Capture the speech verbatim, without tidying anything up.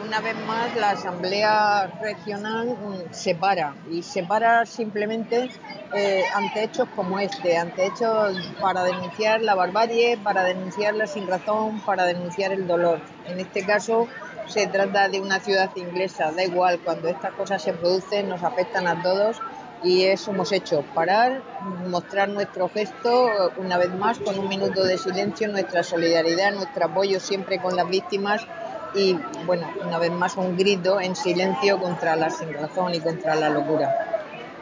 una vez más la Asamblea Regional mm, se para, y se para simplemente eh, ante hechos como este, ante hechos para denunciar la barbarie, para denunciar la sinrazón, para denunciar el dolor. En este caso se trata de una ciudad inglesa, da igual, cuando estas cosas se producen nos afectan a todos. Y eso hemos hecho, parar, mostrar nuestro gesto, una vez más, con un minuto de silencio, nuestra solidaridad, nuestro apoyo siempre con las víctimas y, bueno, una vez más, un grito en silencio contra la sinrazón y contra la locura.